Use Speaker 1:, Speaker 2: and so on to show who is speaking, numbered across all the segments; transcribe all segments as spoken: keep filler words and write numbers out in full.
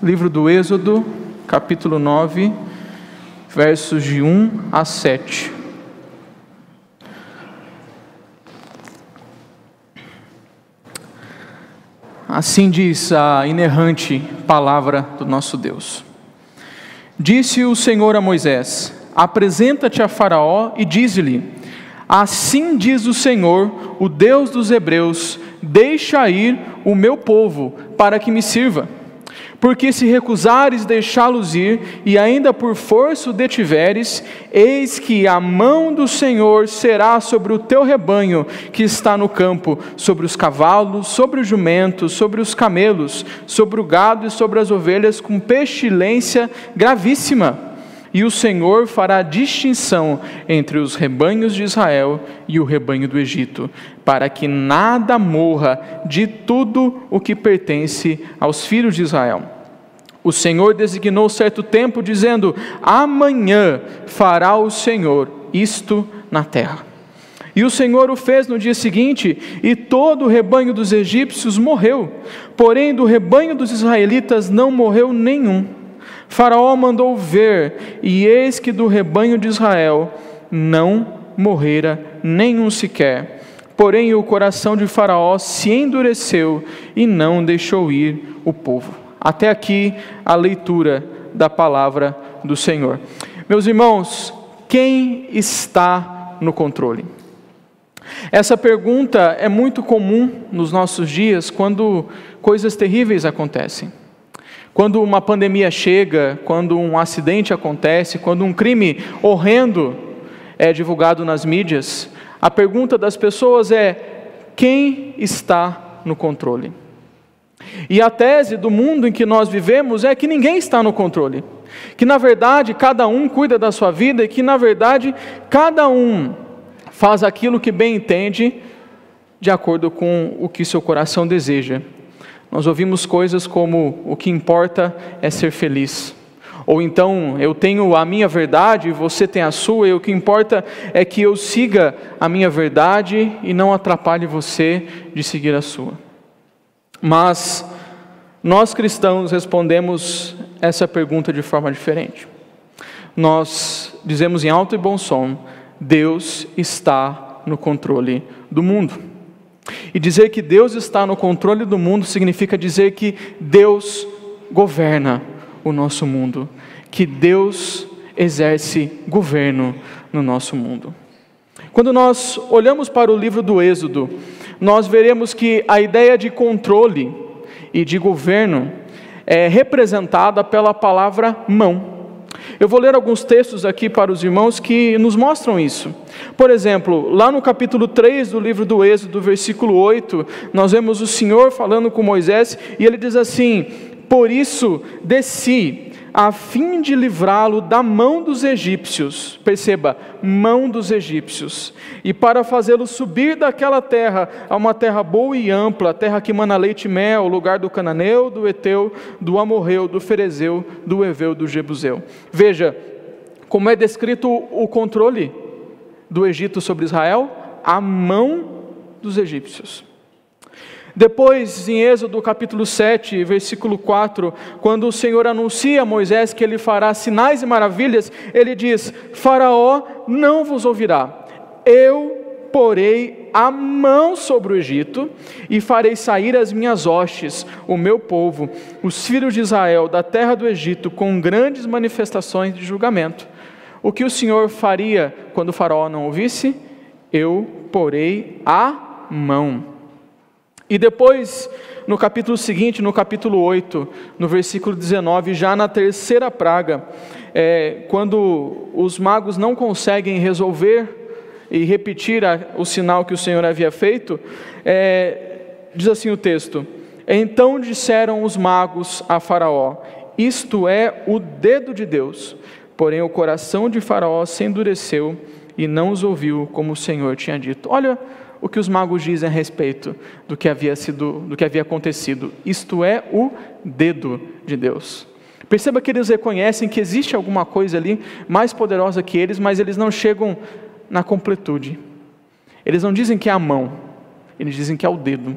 Speaker 1: livro do Êxodo, capítulo nove, versos de um a sete. Assim diz a inerrante palavra do nosso Deus. Disse o Senhor a Moisés: apresenta-te a Faraó e dize-lhe: assim diz o Senhor, o Deus dos Hebreus, deixa ir o meu povo, para que me sirva. Porque se recusares deixá-los ir, e ainda por força o detiveres, eis que a mão do Senhor será sobre o teu rebanho que está no campo, sobre os cavalos, sobre os jumentos, sobre os camelos, sobre o gado e sobre as ovelhas, com pestilência gravíssima. E o Senhor fará distinção entre os rebanhos de Israel e o rebanho do Egito, para que nada morra de tudo o que pertence aos filhos de Israel. O Senhor designou certo tempo, dizendo: amanhã fará o Senhor isto na terra. E o Senhor o fez no dia seguinte, e todo o rebanho dos egípcios morreu, porém do rebanho dos israelitas não morreu nenhum. Faraó mandou ver, e eis que do rebanho de Israel não morrera nenhum sequer. Porém o coração de Faraó se endureceu e não deixou ir o povo. Até aqui a leitura da palavra do Senhor. Meus irmãos, quem está no controle? Essa pergunta é muito comum nos nossos dias quando coisas terríveis acontecem. Quando uma pandemia chega, quando um acidente acontece, quando um crime horrendo é divulgado nas mídias, a pergunta das pessoas é: quem está no controle? E a tese do mundo em que nós vivemos é que ninguém está no controle, que na verdade cada um cuida da sua vida e que na verdade cada um faz aquilo que bem entende de acordo com o que seu coração deseja. Nós ouvimos coisas como: o que importa é ser feliz. Ou então: eu tenho a minha verdade, você tem a sua, e o que importa é que eu siga a minha verdade e não atrapalhe você de seguir a sua. Mas nós cristãos respondemos essa pergunta de forma diferente. Nós dizemos em alto e bom som: Deus está no controle do mundo. E dizer que Deus está no controle do mundo significa dizer que Deus governa o nosso mundo, que Deus exerce governo no nosso mundo. Quando nós olhamos para o livro do Êxodo, nós veremos que a ideia de controle e de governo é representada pela palavra mão. Eu vou ler alguns textos aqui para os irmãos que nos mostram isso. Por exemplo, lá no capítulo três do livro do Êxodo, versículo oito, nós vemos o Senhor falando com Moisés, e ele diz assim: por isso desci, a fim de livrá-lo da mão dos egípcios. Perceba, mão dos egípcios. E para fazê-lo subir daquela terra, a uma terra boa e ampla, terra que mana leite e mel, lugar do cananeu, do eteu, do amorreu, do ferezeu, do heveu, do jebuseu. Veja, como é descrito o controle do Egito sobre Israel: a mão dos egípcios. Depois, em Êxodo capítulo sete, versículo quatro, quando o Senhor anuncia a Moisés que ele fará sinais e maravilhas, ele diz: Faraó não vos ouvirá, eu porei a mão sobre o Egito e farei sair as minhas hostes, o meu povo, os filhos de Israel, da terra do Egito, com grandes manifestações de julgamento. O que o Senhor faria quando o Faraó não ouvisse? Eu porei a mão. E depois, no capítulo seguinte, no capítulo oito, no versículo dezenove, já na terceira praga, é, quando os magos não conseguem resolver e repetir a, o sinal que o Senhor havia feito, é, diz assim o texto: então disseram os magos a Faraó: isto é o dedo de Deus. Porém o coração de Faraó se endureceu e não os ouviu como o Senhor tinha dito. Olha o que os magos dizem a respeito do que havia sido, do que havia acontecido. Isto é o dedo de Deus. Perceba que eles reconhecem que existe alguma coisa ali mais poderosa que eles, mas eles não chegam na completude. Eles não dizem que é a mão, eles dizem que é o dedo.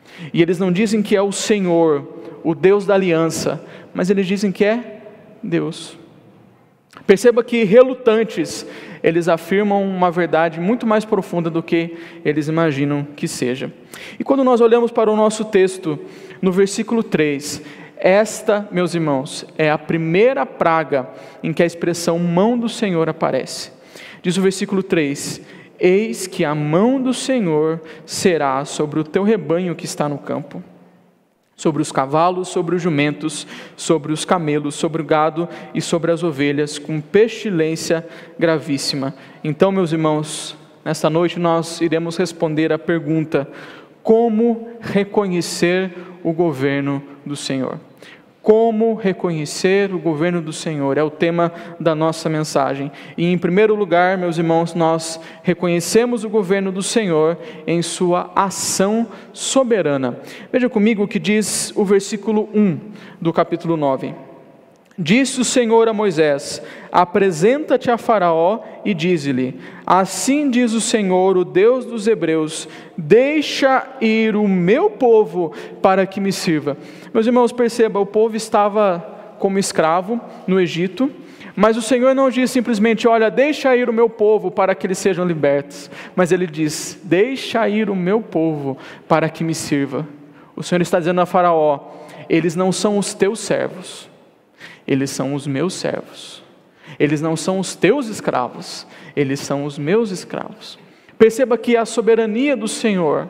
Speaker 1: E eles não dizem que é o Senhor, o Deus da aliança, mas eles dizem que é Deus. Perceba que relutantes, eles afirmam uma verdade muito mais profunda do que eles imaginam que seja. E quando nós olhamos para o nosso texto, no versículo três, esta, meus irmãos, é a primeira praga em que a expressão mão do Senhor aparece. Diz o versículo três: eis que a mão do Senhor será sobre o teu rebanho que está no campo, sobre os cavalos, sobre os jumentos, sobre os camelos, sobre o gado e sobre as ovelhas, com pestilência gravíssima. Então, meus irmãos, nesta noite nós iremos responder a pergunta: como reconhecer o governo do Senhor? Como reconhecer o governo do Senhor? É o tema da nossa mensagem. E em primeiro lugar, meus irmãos, nós reconhecemos o governo do Senhor em sua ação soberana. Veja comigo o que diz o versículo um do capítulo nove. Disse o Senhor a Moisés: apresenta-te a Faraó e dize-lhe: assim diz o Senhor, o Deus dos Hebreus, deixa ir o meu povo para que me sirva. Meus irmãos, perceba, o povo estava como escravo no Egito, mas o Senhor não diz simplesmente: olha, deixa ir o meu povo para que eles sejam libertos, mas Ele diz: deixa ir o meu povo para que me sirva. O Senhor está dizendo a Faraó: eles não são os teus servos, eles são os meus servos. Eles não são os teus escravos, eles são os meus escravos. Perceba que a soberania do Senhor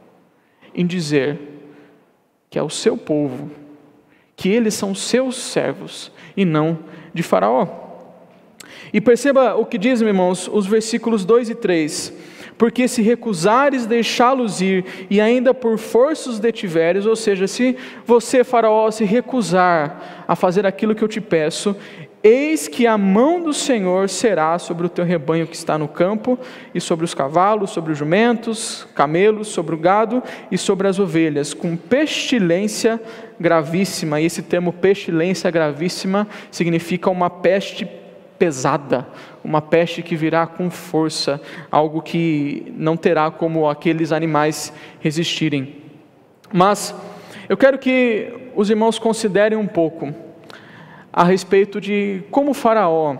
Speaker 1: em dizer que é o seu povo, que eles são seus servos e não de Faraó. E perceba o que diz, meus irmãos, os versículos dois e três. Porque se recusares deixá-los ir, e ainda por força os detiveres, ou seja, se você, Faraó, se recusar a fazer aquilo que eu te peço, eis que a mão do Senhor será sobre o teu rebanho que está no campo, e sobre os cavalos, sobre os jumentos, camelos, sobre o gado e sobre as ovelhas, com pestilência gravíssima. E esse termo pestilência gravíssima significa uma peste pesada, uma peste que virá com força, algo que não terá como aqueles animais resistirem. Mas eu quero que os irmãos considerem um pouco a respeito de como Faraó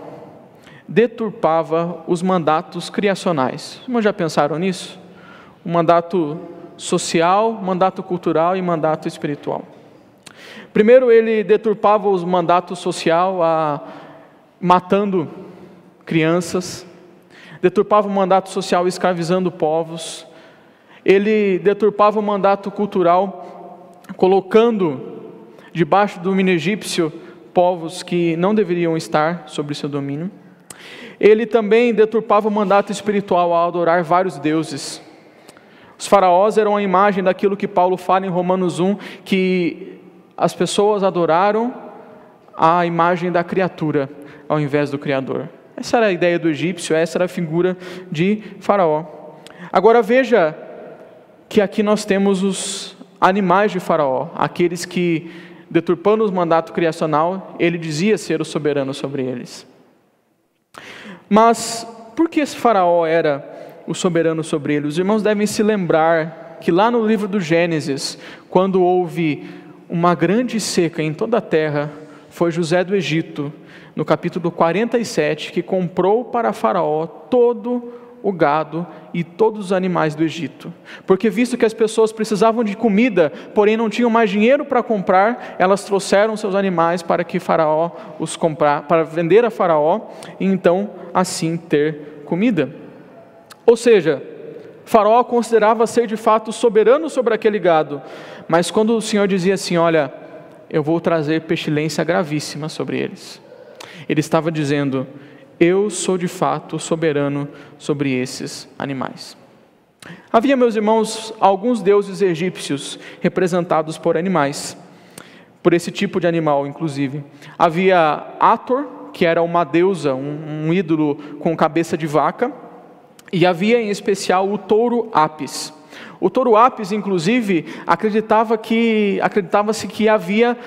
Speaker 1: deturpava os mandatos criacionais. Os irmãos já pensaram nisso? O mandato social, mandato cultural e mandato espiritual. Primeiro, ele deturpava os mandatos social a matando crianças, deturpava o mandato social escravizando povos, ele deturpava o mandato cultural colocando debaixo do domínio egípcio povos que não deveriam estar sob seu domínio. Ele também deturpava o mandato espiritual ao adorar vários deuses. Os faraós eram a imagem daquilo que Paulo fala em Romanos um, que as pessoas adoraram a imagem da criatura ao invés do Criador. Essa era a ideia do egípcio, essa era a figura de Faraó. Agora veja que aqui nós temos os animais de Faraó, aqueles que, deturpando o mandato criacional, ele dizia ser o soberano sobre eles. Mas por que esse Faraó era o soberano sobre eles? Os irmãos devem se lembrar que lá no livro do Gênesis, quando houve uma grande seca em toda a terra, foi José do Egito, no capítulo quarenta e sete, que comprou para Faraó todo o gado e todos os animais do Egito. Porque visto que as pessoas precisavam de comida, porém não tinham mais dinheiro para comprar, elas trouxeram seus animais para que Faraó os comprar, para vender a Faraó, e então assim ter comida. Ou seja, Faraó considerava ser de fato soberano sobre aquele gado, mas quando o Senhor dizia assim: olha, eu vou trazer pestilência gravíssima sobre eles, ele estava dizendo: eu sou de fato soberano sobre esses animais. Havia, meus irmãos, alguns deuses egípcios representados por animais, por esse tipo de animal inclusive. Havia Hathor, que era uma deusa, um, um ídolo com cabeça de vaca, e havia em especial o touro Apis. O touro Apis, inclusive, acreditava que, acreditava-se que havia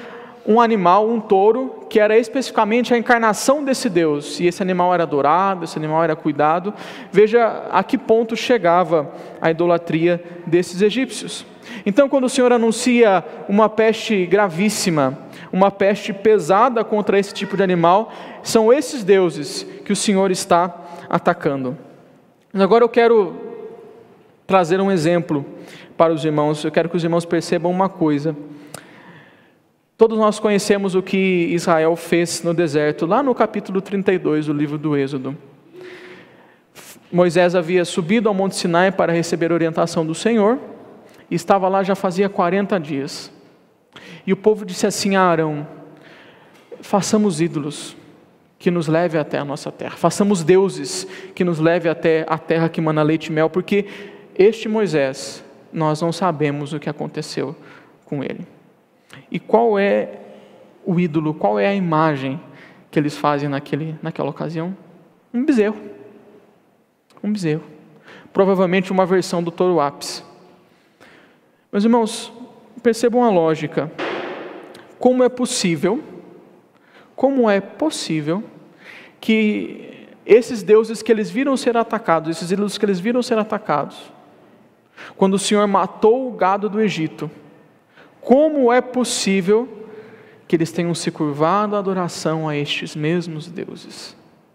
Speaker 1: um animal, um touro, que era especificamente a encarnação desse Deus, e esse animal era adorado, esse animal era cuidado. Veja a que ponto chegava a idolatria desses egípcios. Então, quando o Senhor anuncia uma peste gravíssima, uma peste pesada contra esse tipo de animal, são esses deuses que o Senhor está atacando. Mas agora eu quero trazer um exemplo para os irmãos. Eu quero que os irmãos percebam uma coisa. Todos nós conhecemos o que Israel fez no deserto, lá no capítulo trinta e dois do livro do Êxodo. Moisés havia subido ao Monte Sinai para receber orientação do Senhor, e estava lá já fazia quarenta dias. E o povo disse assim a Arão: façamos ídolos que nos leve até a nossa terra, façamos deuses que nos leve até a terra que mana leite e mel, porque este Moisés, nós não sabemos o que aconteceu com ele. E qual é o ídolo, qual é a imagem que eles fazem naquele, naquela ocasião? Um bezerro. Um bezerro. Provavelmente uma versão do touro ápice. Meus irmãos, percebam a lógica. Como é possível, como é possível que esses deuses que eles viram ser atacados, esses ídolos que eles viram ser atacados, quando o Senhor matou o gado do Egito, como é possível que eles tenham se curvado à adoração a estes mesmos deuses?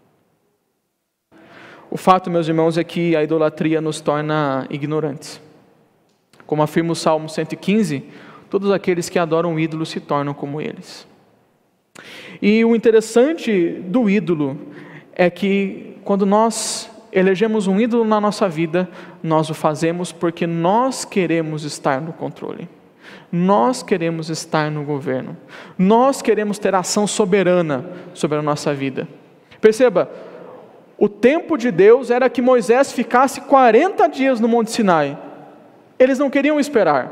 Speaker 1: O fato, meus irmãos, é que a idolatria nos torna ignorantes. Como afirma o Salmo cento e quinze, todos aqueles que adoram o ídolo se tornam como eles. E o interessante do ídolo é que quando nós elegemos um ídolo na nossa vida, nós o fazemos porque nós queremos estar no controle. Nós queremos estar no governo. Nós queremos ter ação soberana sobre a nossa vida. Perceba, o tempo de Deus era que Moisés ficasse quarenta dias no Monte Sinai. Eles não queriam esperar.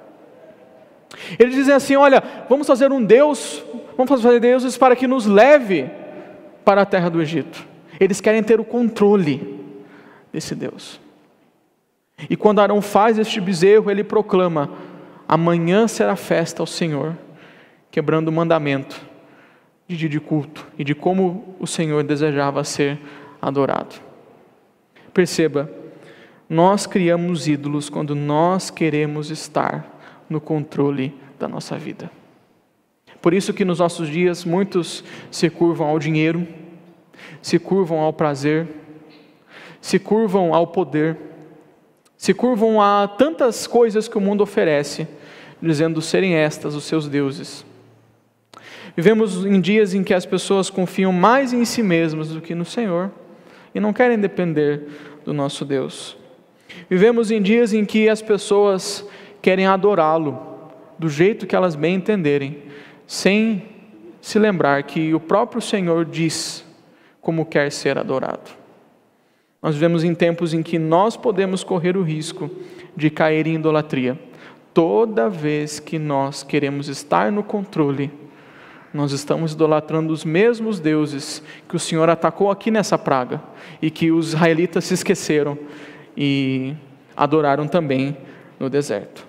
Speaker 1: Eles dizem assim: olha, vamos fazer um Deus, vamos fazer deuses para que nos leve para a terra do Egito. Eles querem ter o controle desse Deus. E quando Arão faz este bezerro, ele proclama: amanhã será festa ao Senhor, quebrando o mandamento de dia de culto e de como o Senhor desejava ser adorado. Perceba, nós criamos ídolos quando nós queremos estar no controle da nossa vida. Por isso que nos nossos dias muitos se curvam ao dinheiro, se curvam ao prazer, se curvam ao poder, se curvam a tantas coisas que o mundo oferece, dizendo serem estas os seus deuses. Vivemos em dias em que as pessoas confiam mais em si mesmas do que no Senhor e não querem depender do nosso Deus. Vivemos em dias em que as pessoas querem adorá-lo do jeito que elas bem entenderem, sem se lembrar que o próprio Senhor diz como quer ser adorado. Nós vivemos em tempos em que nós podemos correr o risco de cair em idolatria. Toda vez que nós queremos estar no controle, nós estamos idolatrando os mesmos deuses que o Senhor atacou aqui nessa praga e que os israelitas se esqueceram e adoraram também no deserto.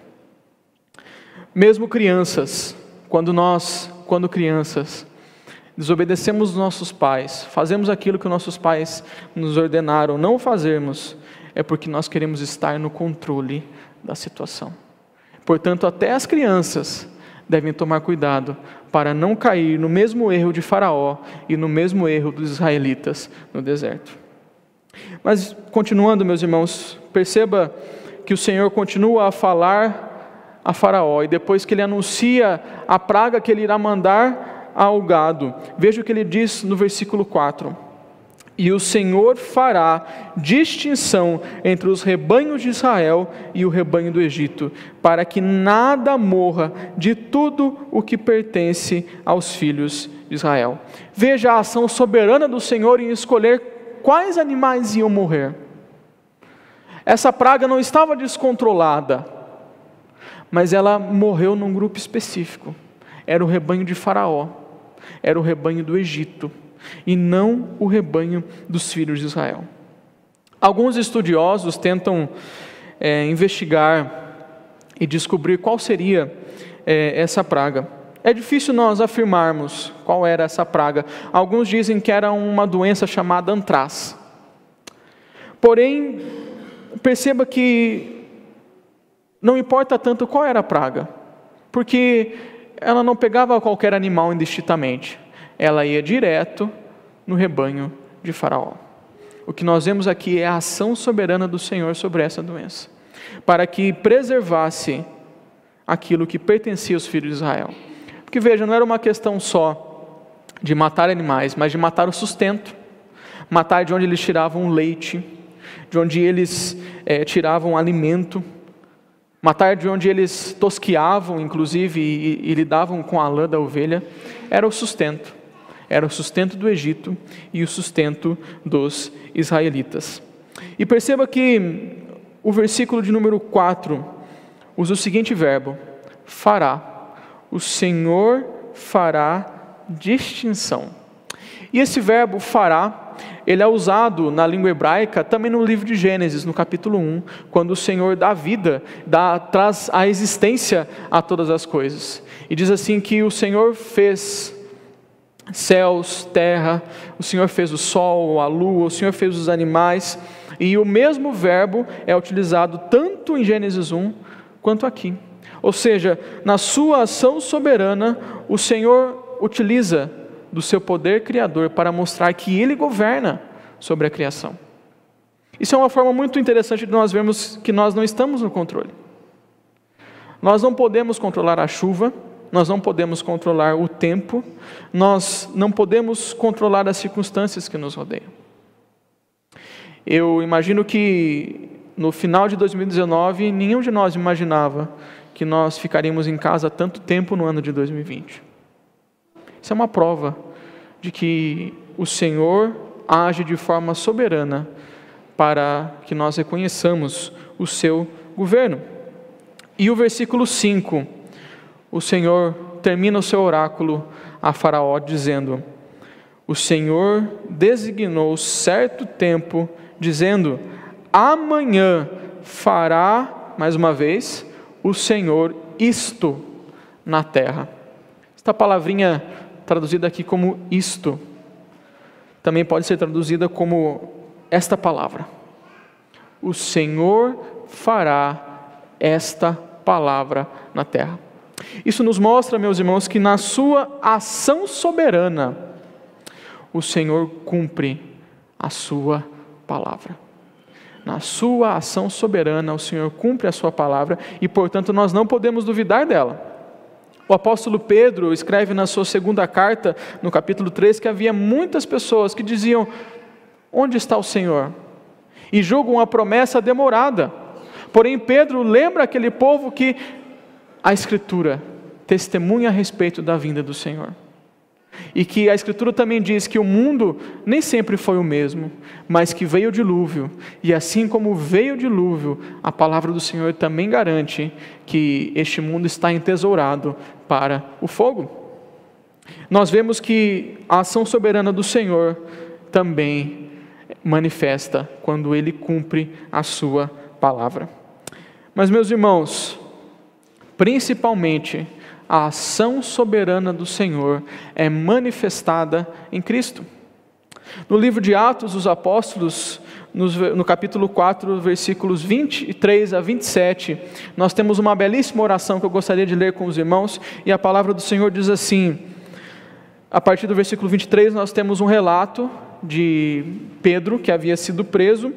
Speaker 1: Mesmo crianças, quando nós, quando crianças, desobedecemos os nossos pais, fazemos aquilo que nossos pais nos ordenaram não fazermos, é porque nós queremos estar no controle da situação. Portanto, até as crianças devem tomar cuidado para não cair no mesmo erro de Faraó e no mesmo erro dos israelitas no deserto. Mas, continuando, meus irmãos, perceba que o Senhor continua a falar a Faraó, e depois que ele anuncia a praga que ele irá mandar ao gado, veja o que ele diz no versículo quatro: e o Senhor fará distinção entre os rebanhos de Israel e o rebanho do Egito, para que nada morra de tudo o que pertence aos filhos de Israel. Veja a ação soberana do Senhor em escolher quais animais iam morrer. Essa praga não estava descontrolada, mas ela morreu num grupo específico. Era o rebanho de Faraó, era o rebanho do Egito, e não o rebanho dos filhos de Israel. Alguns estudiosos tentam é, investigar e descobrir qual seria é, essa praga. é difícil nós afirmarmos qual era essa praga. Alguns dizem que era uma doença chamada antraz. Porém, perceba que não importa tanto qual era a praga, porque ela não pegava qualquer animal indistintamente, ela ia direto no rebanho de Faraó. O que nós vemos aqui é a ação soberana do Senhor sobre essa doença, para que preservasse aquilo que pertencia aos filhos de Israel. Porque veja, não era uma questão só de matar animais, mas de matar o sustento, matar de onde eles tiravam leite, de onde eles é, tiravam alimento, matar de onde eles tosquiavam, inclusive, e, e lidavam com a lã da ovelha, era o sustento. Era o sustento do Egito e o sustento dos israelitas. E perceba que o versículo de número quatro usa o seguinte verbo: fará. O Senhor fará distinção. E esse verbo fará, ele é usado na língua hebraica também no livro de Gênesis, no capítulo um, quando o Senhor dá vida, dá, traz a existência a todas as coisas. E diz assim que o Senhor fez céus, terra, o Senhor fez o sol, a lua, o Senhor fez os animais, e o mesmo verbo é utilizado tanto em Gênesis um quanto aqui. Ou seja, na sua ação soberana, o Senhor utiliza do seu poder criador para mostrar que Ele governa sobre a criação. Isso é uma forma muito interessante de nós vermos que nós não estamos no controle. Nós não podemos controlar a chuva, nós não podemos controlar o tempo, nós não podemos controlar as circunstâncias que nos rodeiam. Eu imagino que no final de dois mil e dezenove, nenhum de nós imaginava que nós ficaríamos em casa tanto tempo no ano de dois mil e vinte. Isso é uma prova de que o Senhor age de forma soberana para que nós reconheçamos o seu governo. E o versículo cinco, o Senhor termina o seu oráculo a Faraó dizendo: o Senhor designou certo tempo, dizendo: amanhã fará, mais uma vez, o Senhor isto na terra. Esta palavrinha traduzida aqui como isto, também pode ser traduzida como esta palavra. O Senhor fará esta palavra na terra. Isso nos mostra, meus irmãos, que na sua ação soberana, o Senhor cumpre a sua palavra. Na sua ação soberana, o Senhor cumpre a sua palavra e, portanto, nós não podemos duvidar dela. O apóstolo Pedro escreve na sua segunda carta, no capítulo três, que havia muitas pessoas que diziam: onde está o Senhor? E julgam a promessa demorada. Porém, Pedro lembra aquele povo que a Escritura testemunha a respeito da vinda do Senhor. E que a Escritura também diz que o mundo nem sempre foi o mesmo, mas que veio o dilúvio, e assim como veio o dilúvio, a palavra do Senhor também garante que este mundo está entesourado para o fogo. Nós vemos que a ação soberana do Senhor também manifesta quando Ele cumpre a sua palavra. Mas, meus irmãos, principalmente, a ação soberana do Senhor é manifestada em Cristo. No livro de Atos dos Apóstolos, no capítulo quatro, versículos vinte e três a vinte e sete, nós temos uma belíssima oração que eu gostaria de ler com os irmãos, e a palavra do Senhor diz assim, a partir do versículo vinte e três, nós temos um relato de Pedro, que havia sido preso,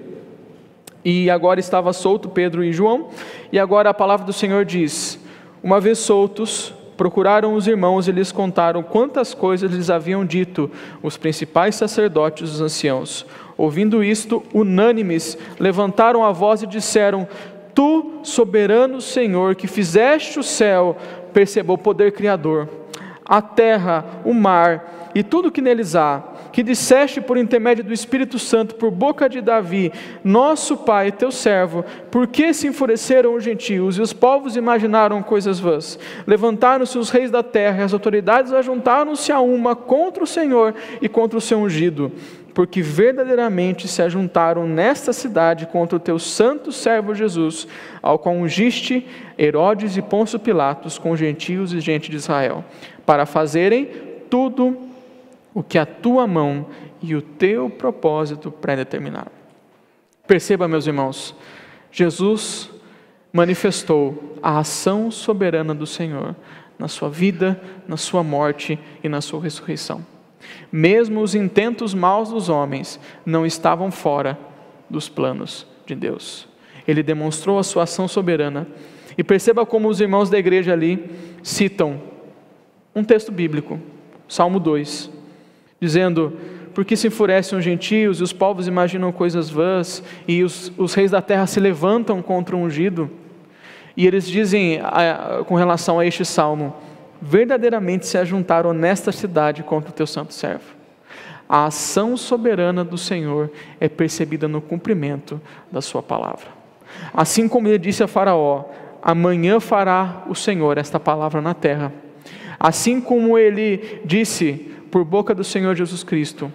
Speaker 1: e agora estava solto, Pedro e João, e agora a palavra do Senhor diz: uma vez soltos, procuraram os irmãos e lhes contaram quantas coisas lhes haviam dito os principais sacerdotes e os anciãos. Ouvindo isto, unânimes, levantaram a voz e disseram: Tu, soberano Senhor, que fizeste o céu, perceba o poder criador, a terra, o mar e tudo que neles há, que disseste por intermédio do Espírito Santo, por boca de Davi, nosso pai, teu servo, por que se enfureceram os gentios e os povos imaginaram coisas vãs? Levantaram-se os reis da terra e as autoridades ajuntaram-se a uma contra o Senhor e contra o seu ungido. porque verdadeiramente se ajuntaram nesta cidade contra o teu santo servo Jesus, ao qual ungiste Herodes e Pôncio Pilatos com gentios e gente de Israel, para fazerem tudo o que a tua mão e o teu propósito predeterminaram. Perceba, meus irmãos, Jesus manifestou a ação soberana do Senhor na sua vida, na sua morte e na sua ressurreição. Mesmo os intentos maus dos homens não estavam fora dos planos de Deus. Ele demonstrou a sua ação soberana. E perceba como os irmãos da igreja ali citam um texto bíblico, Salmo dois, dizendo: porque se enfurecem os gentios e os povos imaginam coisas vãs, e os, os reis da terra se levantam contra o ungido. E eles dizem a, com relação a este salmo: verdadeiramente se ajuntaram nesta cidade contra o teu santo servo. A ação soberana do Senhor é percebida no cumprimento da sua palavra. Assim como ele disse a Faraó: amanhã fará o Senhor esta palavra na terra. Assim como ele disse por boca do Senhor Jesus Cristo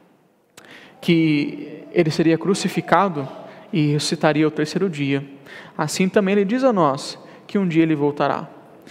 Speaker 1: que ele seria crucificado e ressuscitaria ao terceiro dia, assim também ele diz a nós que um dia ele voltará.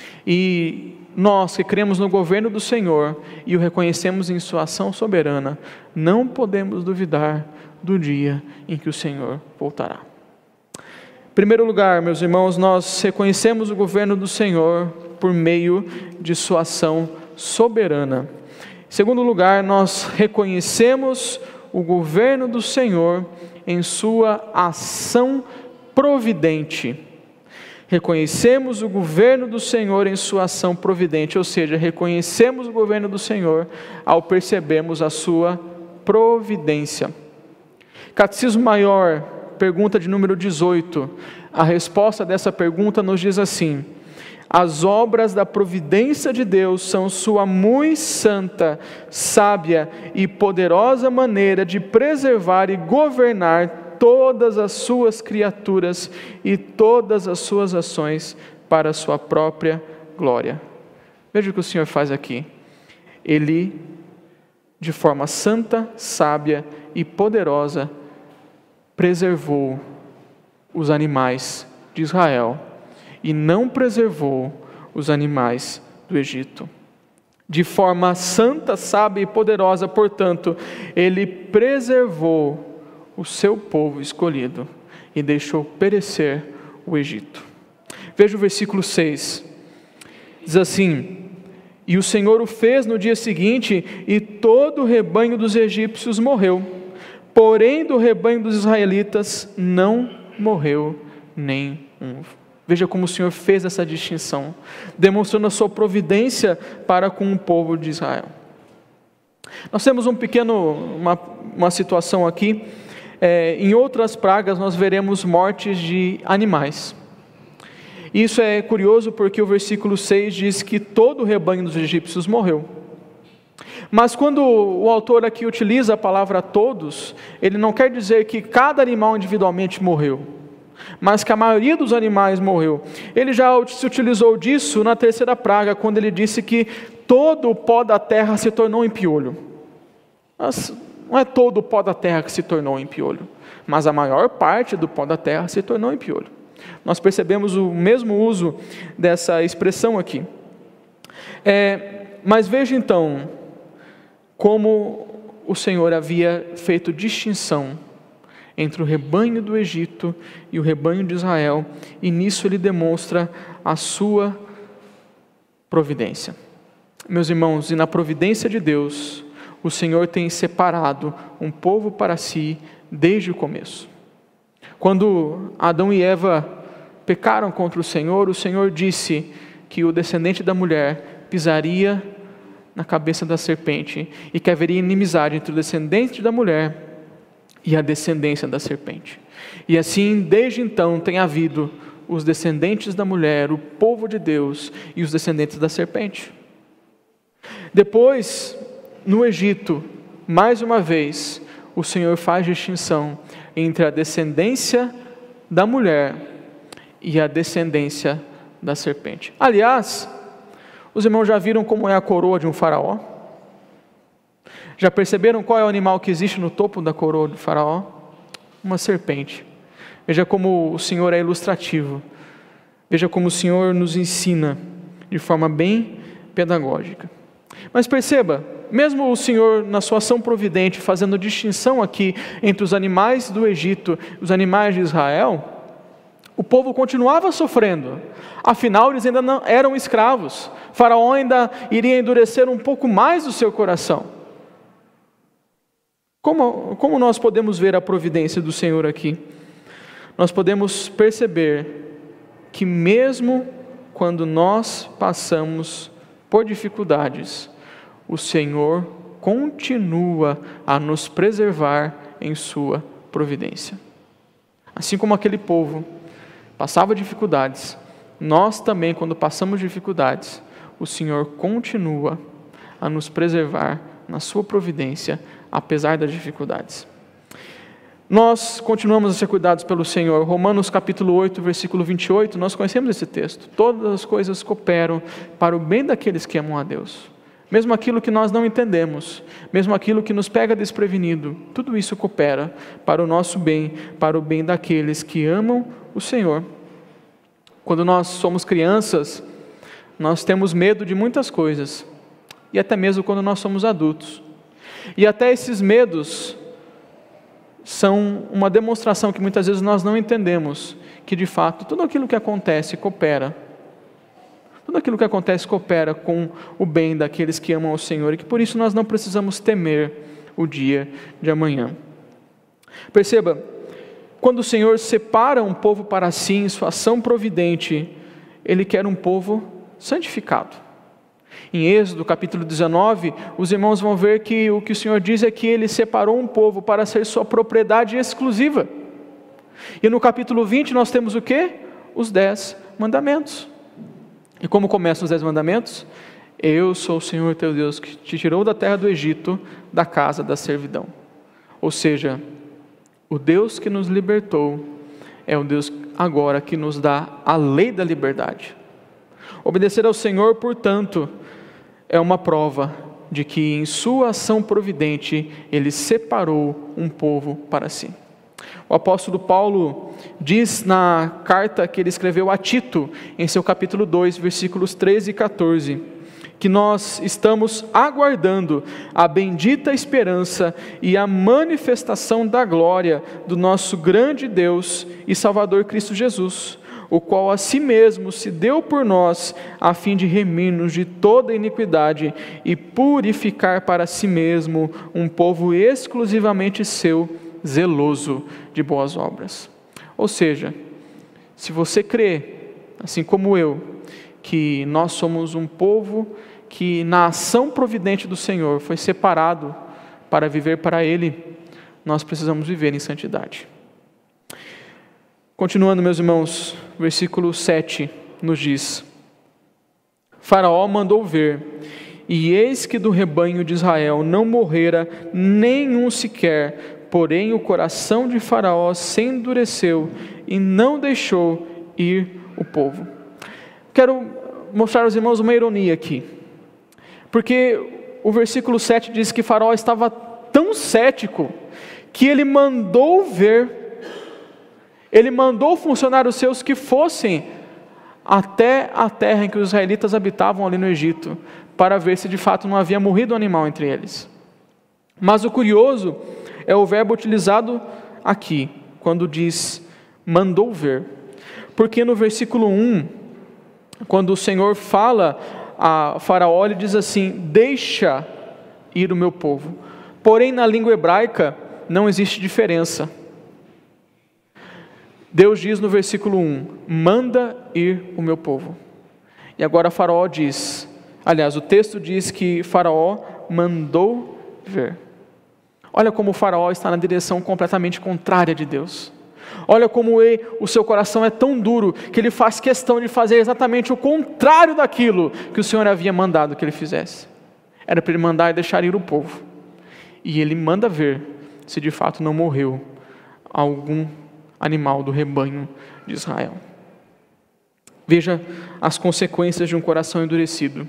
Speaker 1: E nós que cremos no governo do Senhor e o reconhecemos em sua ação soberana, não podemos duvidar do dia em que o Senhor voltará. Em primeiro lugar, meus irmãos, nós reconhecemos o governo do Senhor por meio de sua ação soberana. Em segundo lugar, nós reconhecemos o governo do Senhor em sua ação providente. Reconhecemos o governo do Senhor em sua ação providente, ou seja, reconhecemos o governo do Senhor ao percebermos a sua providência. Catecismo Maior, pergunta de número dezoito. A resposta dessa pergunta nos diz assim: as obras da providência de Deus são sua muito santa, sábia e poderosa maneira de preservar e governar todas as suas criaturas e todas as suas ações para a sua própria glória. Veja o que o Senhor faz aqui. Ele, de forma santa, sábia e poderosa, preservou os animais de Israel e não preservou os animais do Egito. De forma santa, sábia e poderosa, portanto, ele preservou o seu povo escolhido e deixou perecer o Egito. Veja o versículo seis. Diz assim: e o Senhor o fez no dia seguinte, e todo o rebanho dos egípcios morreu, porém do rebanho dos israelitas não morreu nem um. Veja como o Senhor fez essa distinção, demonstrando a sua providência para com o povo de Israel. Nós temos um pequeno, uma, uma situação aqui. É, em outras pragas nós veremos mortes de animais. Isso é curioso porque o versículo seis diz que todo o rebanho dos egípcios morreu. Mas quando o autor aqui utiliza a palavra todos, ele não quer dizer que cada animal individualmente morreu, mas que a maioria dos animais morreu. Ele já se utilizou disso na terceira praga, quando ele disse que todo o pó da terra se tornou em piolho. Mas não é todo o pó da terra que se tornou em piolho, mas a maior parte do pó da terra se tornou em piolho. Nós percebemos o mesmo uso dessa expressão aqui. É, mas veja então como o Senhor havia feito distinção entre o rebanho do Egito e o rebanho de Israel, e nisso ele demonstra a sua providência. Meus irmãos, e na providência de Deus, o Senhor tem separado um povo para si desde o começo. Quando Adão e Eva pecaram contra o Senhor, o Senhor disse que o descendente da mulher pisaria na cabeça da serpente e que haveria inimizade entre o descendente da mulher e a descendência da serpente. E assim, desde então, tem havido os descendentes da mulher, o povo de Deus e os descendentes da serpente. Depois, no Egito, mais uma vez, o Senhor faz distinção entre a descendência da mulher e a descendência da serpente. Aliás, os irmãos já viram como é a coroa de um faraó? Já perceberam qual é o animal que existe no topo da coroa do faraó? Uma serpente. Veja como o Senhor é ilustrativo. Veja como o Senhor nos ensina de forma bem pedagógica. Mas perceba, mesmo o Senhor na sua ação providente, fazendo distinção aqui entre os animais do Egito e os animais de Israel, o povo continuava sofrendo. Afinal, eles ainda não eram escravos. O faraó ainda iria endurecer um pouco mais o seu coração. Como, como nós podemos ver a providência do Senhor aqui? Nós podemos perceber que mesmo quando nós passamos por dificuldades, o Senhor continua a nos preservar em sua providência. Assim como aquele povo passava dificuldades, nós também, quando passamos dificuldades, o Senhor continua a nos preservar na sua providência, apesar das dificuldades. Nós continuamos a ser cuidados pelo Senhor. Romanos capítulo oito, versículo vinte e oito, nós conhecemos esse texto. Todas as coisas cooperam para o bem daqueles que amam a Deus. Mesmo aquilo que nós não entendemos, mesmo aquilo que nos pega desprevenido, tudo isso coopera para o nosso bem, para o bem daqueles que amam o Senhor. Quando nós somos crianças, nós temos medo de muitas coisas, e até mesmo quando nós somos adultos. E até esses medos são uma demonstração que muitas vezes nós não entendemos, que de fato tudo aquilo que acontece coopera. Tudo aquilo que acontece coopera com o bem daqueles que amam ao Senhor, e que por isso nós não precisamos temer o dia de amanhã. Perceba, quando o Senhor separa um povo para si em sua ação providente, Ele quer um povo santificado. Em Êxodo capítulo dezenove, os irmãos vão ver que o que o Senhor diz é que Ele separou um povo para ser sua propriedade exclusiva. E no capítulo vinte nós temos o quê? Os dez mandamentos. E como começam os dez mandamentos? Eu sou o Senhor teu Deus que te tirou da terra do Egito, da casa da servidão. Ou seja, o Deus que nos libertou é o Deus agora que nos dá a lei da liberdade. Obedecer ao Senhor, portanto, é uma prova de que em sua ação providente Ele separou um povo para si. O apóstolo Paulo diz na carta que ele escreveu a Tito, em seu capítulo dois, versículos treze e quatorze, que nós estamos aguardando a bendita esperança e a manifestação da glória do nosso grande Deus e Salvador Cristo Jesus, o qual a si mesmo se deu por nós, a fim de remir-nos de toda iniquidade e purificar para si mesmo um povo exclusivamente seu, zeloso de boas obras. Ou seja, se você crê, assim como eu, que nós somos um povo que na ação providente do Senhor foi separado para viver para Ele, nós precisamos viver em santidade. Continuando, meus irmãos, versículo sete nos diz: Faraó mandou ver, e eis que do rebanho de Israel não morrera nenhum sequer, porém o coração de Faraó se endureceu e não deixou ir o povo. Quero mostrar aos irmãos uma ironia aqui, porque o versículo sete diz que Faraó estava tão cético que ele mandou ver, ele mandou funcionários seus que fossem até a terra em que os israelitas habitavam ali no Egito, para ver se de fato não havia morrido um animal entre eles. Mas o curioso é o verbo utilizado aqui, quando diz mandou ver, porque no versículo um, quando o Senhor fala a Faraó, ele diz assim: deixa ir o meu povo. Porém, na língua hebraica não existe diferença. Deus diz no versículo um: manda ir o meu povo. E agora Faraó diz, aliás, o texto diz que Faraó mandou ver. Olha como o Faraó está na direção completamente contrária de Deus. Olha como ele, o seu coração é tão duro que ele faz questão de fazer exatamente o contrário daquilo que o Senhor havia mandado que ele fizesse. Era para ele mandar e deixar ir o povo. E ele manda ver se de fato não morreu algum animal do rebanho de Israel. Veja as consequências de um coração endurecido.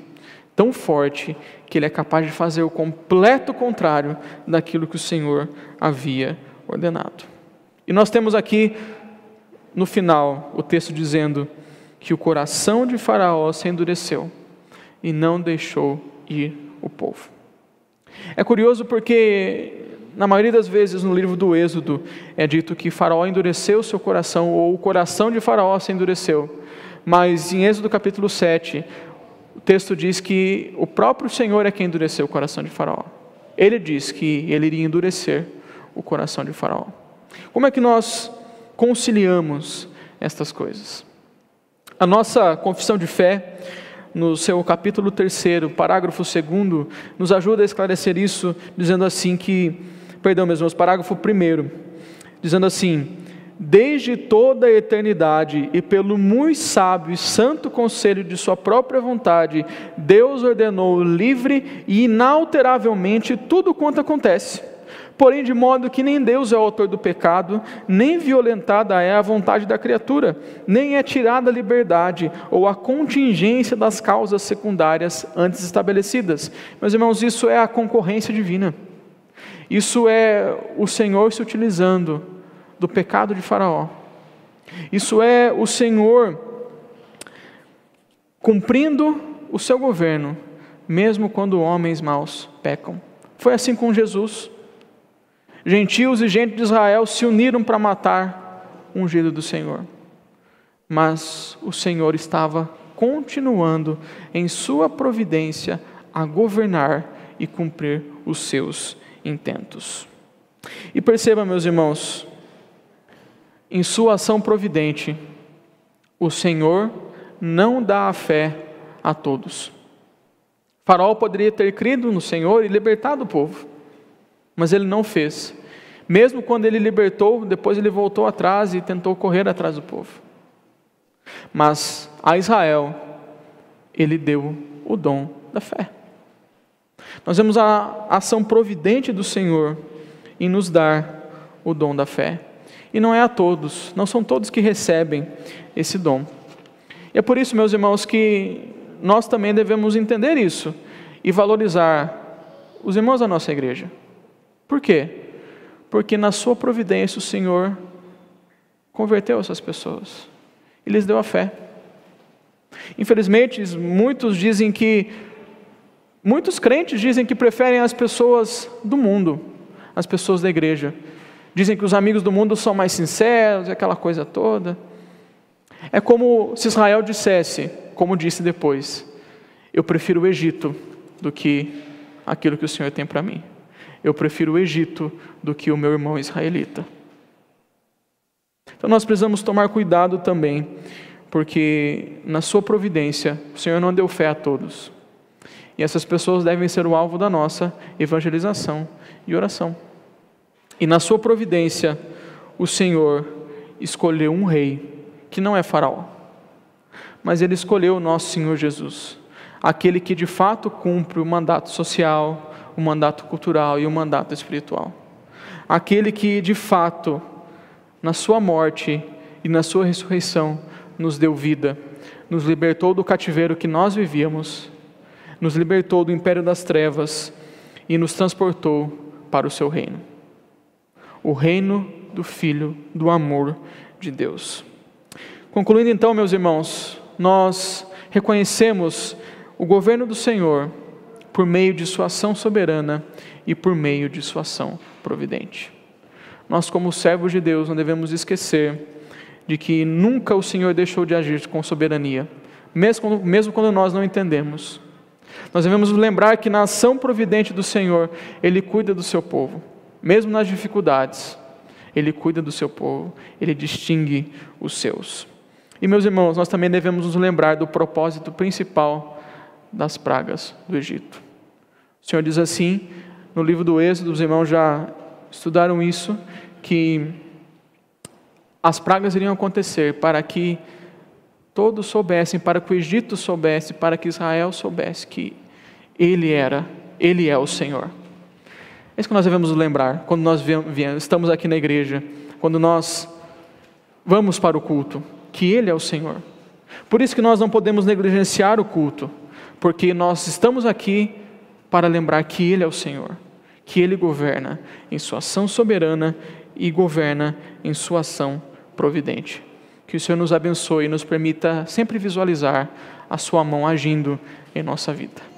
Speaker 1: tão forte que ele é capaz de fazer o completo contrário daquilo que o Senhor havia ordenado. E nós temos aqui, no final, o texto dizendo que o coração de Faraó se endureceu e não deixou ir o povo. É curioso porque, na maioria das vezes, no livro do Êxodo, é dito que Faraó endureceu o seu coração, ou o coração de Faraó se endureceu. Mas em Êxodo capítulo sete, o texto diz que o próprio Senhor é quem endureceu o coração de Faraó. Ele diz que ele iria endurecer o coração de Faraó. Como é que nós conciliamos estas coisas? A nossa confissão de fé, no seu capítulo terceiro, parágrafo segundo, nos ajuda a esclarecer isso, dizendo assim que, perdão meus irmãos, parágrafo primeiro, dizendo assim: desde toda a eternidade e pelo muito sábio e santo conselho de sua própria vontade, Deus ordenou livre e inalteravelmente tudo quanto acontece. Porém, de modo que nem Deus é o autor do pecado, nem violentada é a vontade da criatura, nem é tirada a liberdade ou a contingência das causas secundárias antes estabelecidas. Meus irmãos, isso é a concorrência divina. Isso é o Senhor se utilizando do pecado de Faraó. Isso é o Senhor cumprindo o seu governo, mesmo quando homens maus pecam. Foi assim com Jesus. Gentios e gente de Israel se uniram para matar o ungido do Senhor. Mas o Senhor estava continuando em sua providência a governar e cumprir os seus intentos. E perceba, meus irmãos, em sua ação providente, o Senhor não dá a fé a todos. Faraó poderia ter crido no Senhor e libertado o povo, mas ele não fez. Mesmo quando ele libertou, depois ele voltou atrás e tentou correr atrás do povo. Mas a Israel, ele deu o dom da fé. Nós vemos a ação providente do Senhor em nos dar o dom da fé. E não é a todos, não são todos que recebem esse dom. E é por isso, meus irmãos, que nós também devemos entender isso e valorizar os irmãos da nossa igreja. Por quê? Porque na sua providência o Senhor converteu essas pessoas e lhes deu a fé. Infelizmente, muitos dizem que, muitos crentes dizem que preferem as pessoas do mundo, as pessoas da igreja. Dizem que os amigos do mundo são mais sinceros, aquela coisa toda. É como se Israel dissesse, como disse depois: eu prefiro o Egito do que aquilo que o Senhor tem para mim. Eu prefiro o Egito do que o meu irmão israelita. Então nós precisamos tomar cuidado também, porque na sua providência o Senhor não deu fé a todos. E essas pessoas devem ser o alvo da nossa evangelização e oração. E na sua providência o Senhor escolheu um rei que não é Faraó, mas ele escolheu o nosso Senhor Jesus, aquele que de fato cumpre o mandato social, o mandato cultural e o mandato espiritual. Aquele que de fato, na sua morte e na sua ressurreição, nos deu vida, nos libertou do cativeiro que nós vivíamos, nos libertou do império das trevas e nos transportou para o seu reino. O reino do Filho, do amor de Deus. Concluindo então, meus irmãos, nós reconhecemos o governo do Senhor por meio de sua ação soberana e por meio de sua ação providente. Nós, como servos de Deus, não devemos esquecer de que nunca o Senhor deixou de agir com soberania, mesmo quando, mesmo quando nós não entendemos. Nós devemos lembrar que na ação providente do Senhor, Ele cuida do seu povo, mesmo nas dificuldades. Ele cuida do seu povo, Ele distingue os seus. E, meus irmãos, nós também devemos nos lembrar do propósito principal das pragas do Egito. O Senhor diz assim, no livro do Êxodo, os irmãos já estudaram isso, que as pragas iriam acontecer para que todos soubessem, para que o Egito soubesse, para que Israel soubesse que Ele era, Ele é o Senhor. É isso que nós devemos lembrar, quando nós viemos, estamos aqui na igreja, quando nós vamos para o culto, que Ele é o Senhor. Por isso que nós não podemos negligenciar o culto, porque nós estamos aqui para lembrar que Ele é o Senhor, que Ele governa em sua ação soberana e governa em sua ação providente. Que o Senhor nos abençoe e nos permita sempre visualizar a sua mão agindo em nossa vida.